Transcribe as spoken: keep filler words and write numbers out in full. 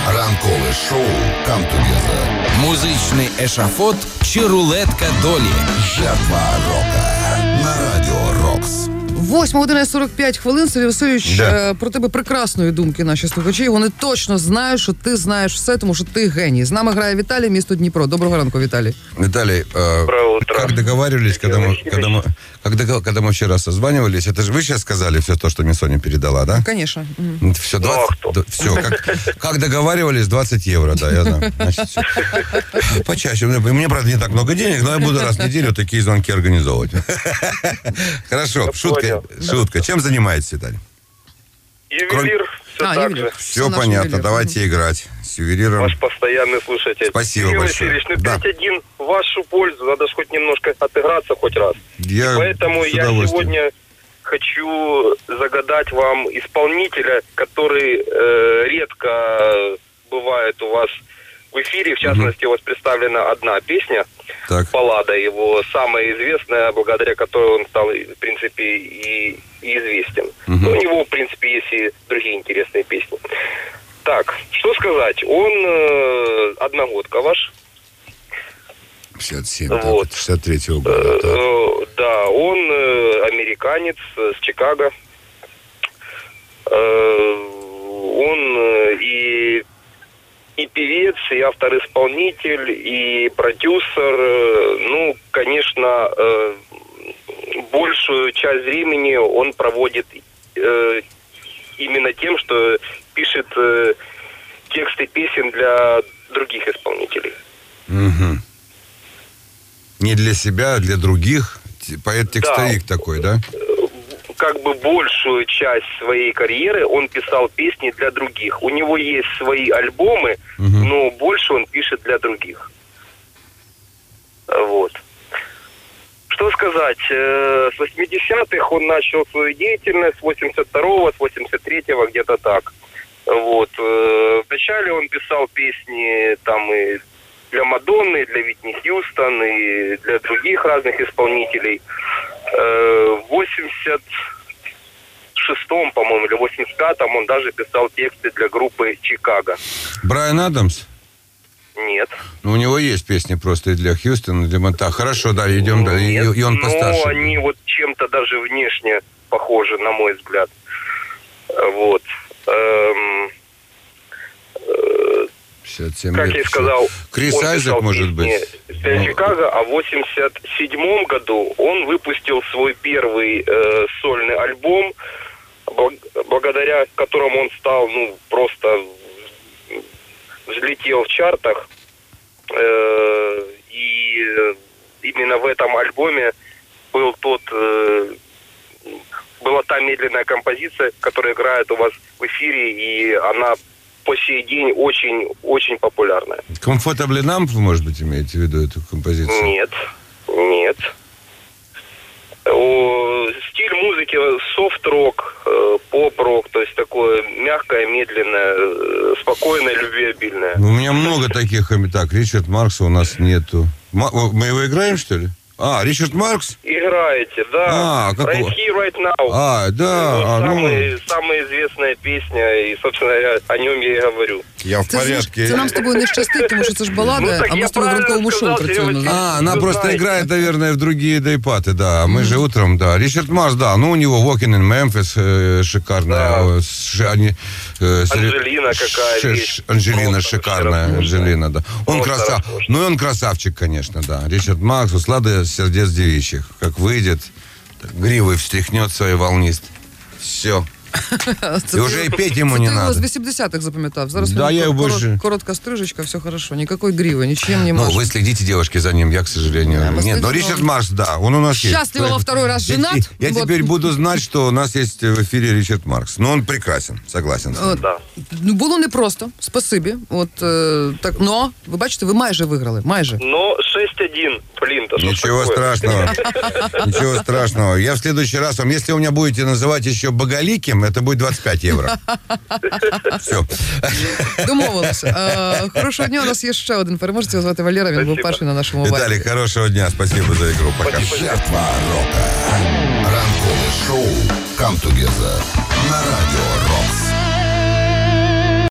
Ранкове шоу «Come Together». Музичний ешафот чи рулетка долі. Жертва рока на Радіо Рокс. восьма година сорок п'ять хвилин. Сергій Васильович, да. Про тебе прекрасної думки наші слухачі. Вони точно знають, що ти знаєш все, тому що ти геній. З нами грає Віталій, місто Дніпро. Доброго ранку, Віталій. Виталий, э, как договаривались, когда мы, когда, мы, когда, когда мы вчера созванивались, это же вы сейчас сказали все то, что мне Соня передала, да? Конечно. Все, двадцать, ну, все как, как договаривались, двадцать евро, да, я знаю. Значит, все. Почаще. Мне, мне, правда, не так много денег, но я буду раз в неделю такие звонки организовывать. Хорошо, шутка, шутка. Чем занимаетесь, Виталий? Ювелир, все а, так ювелир. же. Все, все понятно, ювелир. Давайте играть с ювелиром. Ваш постоянный слушатель. Спасибо Юрий большое. Васильевич, ну да. пять один в вашу пользу, надо же хоть немножко отыграться хоть раз. Я Поэтому я сегодня хочу загадать вам исполнителя, который э, редко бывает у вас в эфире. В частности, угу. у вас представлена одна песня, так. баллада его, самая известная, благодаря которой он стал, в принципе, и, и известен. Угу. Но у него, в принципе, есть и другие интересные песни. Так, что сказать, он э, одногодка ваш. пятьдесят семь, вот. да, шестьдесят третьего года. Э, э, да, он э, американец э, с Чикаго. Э, он э, и... и певец, и автор-исполнитель, и продюсер. Ну, конечно, большую часть времени он проводит именно тем, что пишет тексты песен для других исполнителей. Угу. Не для себя, а для других? Поэт-текстовик да. такой, да? Как бы большую часть своей карьеры он писал песни для других. У него есть свои альбомы, угу. но больше он пишет для других. Вот. Что сказать? С восьмидесятых он начал свою деятельность, с восемьдесят второго, с восемьдесят третьего, где-то так. Вот. Вначале он писал песни там и для Мадонны, для Витни Хьюстон, и для других разных исполнителей. В восемьдесят шестом, по-моему, или восемьдесят пятом он даже писал тексты для группы «Чикаго». Брайан Адамс? Нет. Ну, у него есть песни просто и для Хьюстона, и для Монта. Хорошо, да, идем дальше. И, и он постарше. Ну, они вот чем-то даже внешне похожи, на мой взгляд. Вот. Эм, э, пятьдесят семь как лет. я и сказал, Крис Айзек, может быть? Для ну. Чикаго, а в восемьдесят седьмом году он выпустил свой первый э, сольный альбом, благодаря которому он стал, ну, просто взлетел в чартах. Э, и именно в этом альбоме был тот, э, была та медленная композиция, которая играет у вас в эфире, и она по сей день очень-очень популярная. Comfortably Numb, вы, может быть, имеете в виду эту композицию? Нет, нет. О, стиль музыки софт-рок, э, поп-рок, то есть такое мягкое, медленное, э, спокойное, любвеобильное. У меня много таких. Так, Ричард Маркса у нас нету. Мы его играем, что ли? А, Ричард Маркс? Играете, да. А, как... Right Here, Right Now. А, да. Ну, а, самый, ну... самая известная песня, и, собственно, я о нем я и говорю. Я в це, порядке. Це нам з тобою не щастить, тому що це ж балада, ну, а ми з тобою в ранковому шоу працюємо. А, она вы просто знаете. играет, наверное, в другие дейпаты, да. Мы mm-hmm. же утром, да. Ричард Маркс, да. Ну, у него Walking in Memphis э, шикарная. Да. Ш, они, э, Анжелина какая ш, есть. Анжелина Просто шикарная. Анжелина, да. Он красав... Ну, и он красавчик, конечно, да. Ричард Маркс, услада сердец девичьих. Как выйдет, так, гривой встряхнет своей волнист. Все. Це и уже и петь ему це не ти надо. його з вісімдесятих запам'ятав. Зараз да, я корот, больше... коротка стрижечка, все хорошо. Никакой гривы, ничем не Ну, машет. вы следите, девушки, за ним, я, к сожалению. Да, Нет, но Ричард Маркс, да, он у нас есть. Счастливо во второй раз женат. Я, я вот. теперь буду знать, что у нас есть в эфире Ричард Маркс. Но он прекрасен, согласен. От, да. Ну, було непросто, спасибі. От, е, так, но, ви бачите, ви майже виграли, майже. Но шесть один, блин, то Ничего страшного. Ничего страшного. Я в следующий раз вам, если вы меня будете называть еще боголиким, это будет двадцать пять евро. Все. Домовилися. Е, хорошого дня, у нас є ще один переможець, його звати Валера, він був перший на нашому вайбі. Виталий, хорошего дня, спасибо за игру, пока. Жертва рока. Ранкове шоу «Come Together» на Радіо Рокс.